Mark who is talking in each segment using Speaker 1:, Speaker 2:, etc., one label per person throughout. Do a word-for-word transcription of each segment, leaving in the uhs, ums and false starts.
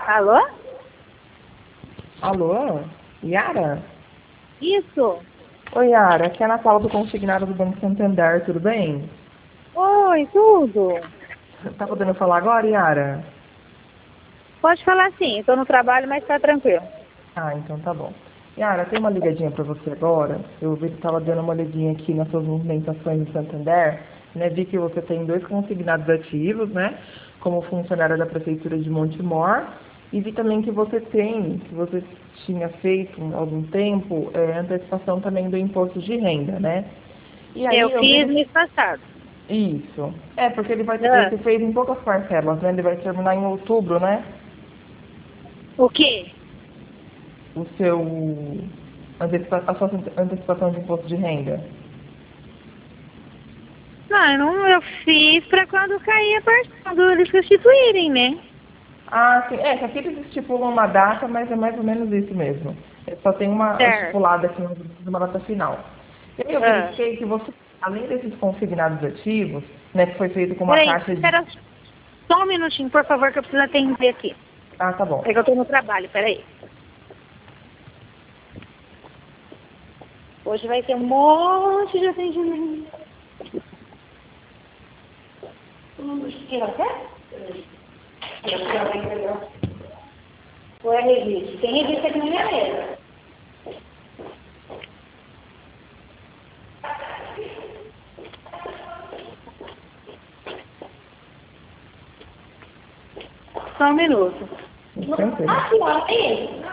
Speaker 1: Alô?
Speaker 2: Alô? Yara?
Speaker 1: Isso.
Speaker 2: Oi, Yara. Aqui é a Natália do Consignado do Banco Santander, tudo bem?
Speaker 1: Oi, tudo.
Speaker 2: Tá podendo falar agora, Yara?
Speaker 1: Pode falar sim, estou no trabalho, mas tá tranquilo.
Speaker 2: Ah, então tá bom. Yara, tem uma ligadinha para você agora. Eu vi que estava dando uma olhadinha aqui nas suas movimentações do Santander, né? Vi que você tem dois consignados ativos, né? Como funcionária da Prefeitura de Montemor. E vi também que você tem, que você tinha feito há algum tempo, é, antecipação também do imposto de renda, né? E
Speaker 1: Eu
Speaker 2: aí eu
Speaker 1: fiz
Speaker 2: vi
Speaker 1: mês passado.
Speaker 2: isso. É, porque ele vai
Speaker 1: Ah,
Speaker 2: você fez em poucas parcelas, né? Ele vai terminar em outubro, né?
Speaker 1: o quê?
Speaker 2: O seu antecipa, a sua antecipação de imposto de renda.
Speaker 1: Não, eu, não, eu fiz para quando cair a parcela, quando eles substituírem, né?
Speaker 2: Ah, sim. É, que aqui eles estipulam uma data, mas é mais ou menos isso mesmo. É, só tem uma
Speaker 1: Certo.
Speaker 2: estipulada aqui uma data final. E aí eu
Speaker 1: Ah,
Speaker 2: verifiquei que você, além desses consignados ativos, né, que foi feito com uma
Speaker 1: peraí,
Speaker 2: taxa de...
Speaker 1: espera só um minutinho, por favor, que eu preciso atender aqui.
Speaker 2: Ah, tá bom.
Speaker 1: É que eu tô no trabalho, peraí. Hoje vai ter um monte de atendimento. Ou é revista? Tem revista aqui na minha mesa. Só um minuto.
Speaker 2: Tranquilo.
Speaker 1: Ah, senhora, é isso?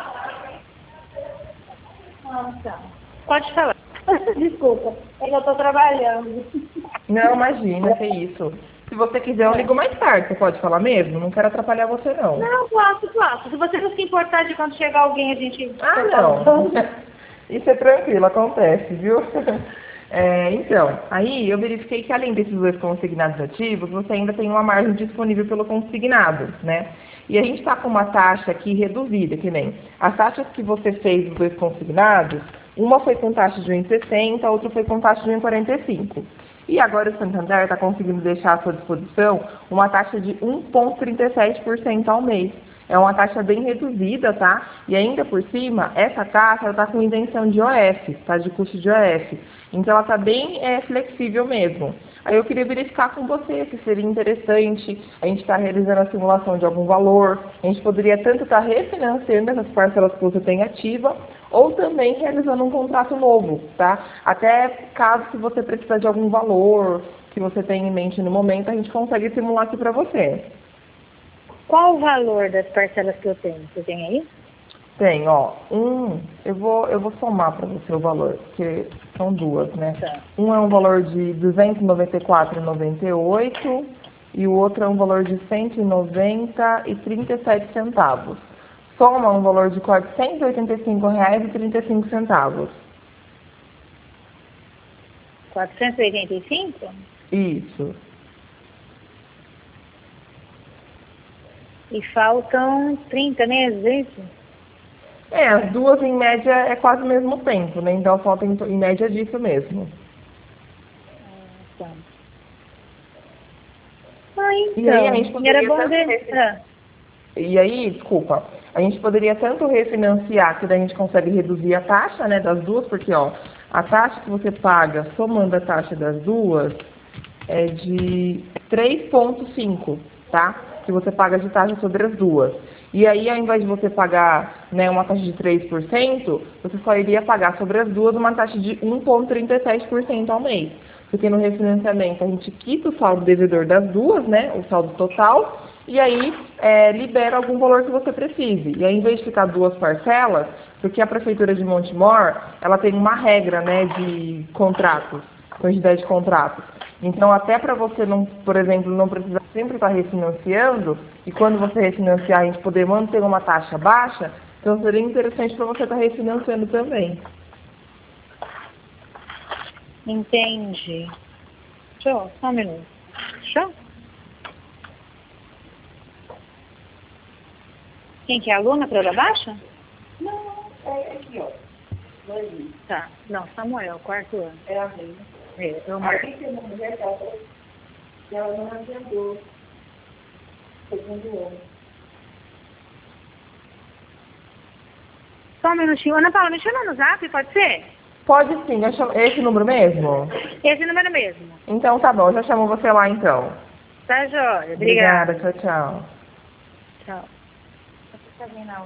Speaker 1: Ah, tá. Pode falar. Desculpa, é que eu tô trabalhando.
Speaker 2: Não, imagina, que isso. Se você quiser, eu ligo mais tarde. Você pode falar mesmo? Não quero atrapalhar você, não.
Speaker 1: Não, posso, posso. Se você não se importar de quando chegar alguém, a gente
Speaker 2: Ah,
Speaker 1: for
Speaker 2: não.
Speaker 1: falando.
Speaker 2: Isso é tranquilo, acontece, viu? É, então, aí eu verifiquei que além desses dois consignados ativos, você ainda tem uma margem disponível pelo consignado, né? E a gente está com uma taxa aqui reduzida, que nem as taxas que você fez dos dois consignados, uma foi com taxa de um vírgula sessenta, a outra foi com taxa de um vírgula quarenta e cinco. E agora o Santander está conseguindo deixar à sua disposição uma taxa de um vírgula trinta e sete por cento ao mês. É uma taxa bem reduzida, tá? E ainda por cima, essa taxa está com isenção de O F, tá? De custo de O F. Então ela está bem é, flexível mesmo. Aí eu queria verificar com você se seria interessante a gente estar tá realizando a simulação de algum valor. A gente poderia tanto estar tá refinanciando essas parcelas que você tem ativa, ou também realizando um contrato novo, tá? Até caso que você precisar de algum valor que você tenha em mente no momento, a gente consegue simular aqui para você.
Speaker 1: Qual o valor das parcelas que eu tenho? Você tem aí?
Speaker 2: Tem, ó, um, eu vou, eu vou somar para você o valor, porque são duas, né?
Speaker 1: Tá.
Speaker 2: Um é um valor de duzentos e noventa e quatro reais e noventa e oito centavos e o outro é um valor de cento e noventa reais e trinta e sete centavos. Soma um valor de quatrocentos e oitenta e cinco reais e trinta e cinco centavos.
Speaker 1: quatrocentos e oitenta e cinco?
Speaker 2: Isso.
Speaker 1: E faltam trinta meses, é isso?
Speaker 2: É, as duas em média é quase o mesmo tempo, né? Então falta em, em média disso mesmo.
Speaker 1: Ah, tá. Ah,
Speaker 2: E aí a gente
Speaker 1: então. Era
Speaker 2: poderia
Speaker 1: bom
Speaker 2: tanto
Speaker 1: ver.
Speaker 2: refinanciar.
Speaker 1: Ah,
Speaker 2: E aí, desculpa, a gente poderia tanto refinanciar, que daí a gente consegue reduzir a taxa, né, das duas, porque, ó, a taxa que você paga, somando a taxa das duas, é de três vírgula cinco, tá? Que você paga de taxa sobre as duas. E aí, ao invés de você pagar, né, uma taxa de três por cento, você só iria pagar sobre as duas uma taxa de um vírgula trinta e sete por cento ao mês. Porque no refinanciamento a gente quita o saldo devedor das duas, né, o saldo total, e aí é, libera algum valor que você precise. E aí, em vez de ficar duas parcelas, porque a Prefeitura de Montemor, ela tem uma regra, né, de contratos, quantidade de contratos. Então, até para você, não, por exemplo, não precisar sempre estar refinanciando, e quando você refinanciar, a gente poder manter uma taxa baixa, então seria interessante para você estar refinanciando também.
Speaker 1: entendi. Show, só um minuto. Show? Quem que é a aluna para da baixa?
Speaker 2: Não, é aqui, ó.
Speaker 1: Tá. Não, Samuel, quarto ano.
Speaker 2: É a mesma.
Speaker 1: É, eu marco.
Speaker 2: Aqui tem uma mulher que ela não agendou segundo ano.
Speaker 1: Só um minutinho. Ana Paula, me chama no zap, pode ser?
Speaker 2: Pode sim, eu chamo- esse número mesmo?
Speaker 1: Esse número mesmo.
Speaker 2: Então tá bom, eu já chamo você lá então.
Speaker 1: Tá, joia. Obrigada.
Speaker 2: Obrigada, tchau, tchau.
Speaker 1: Tchau.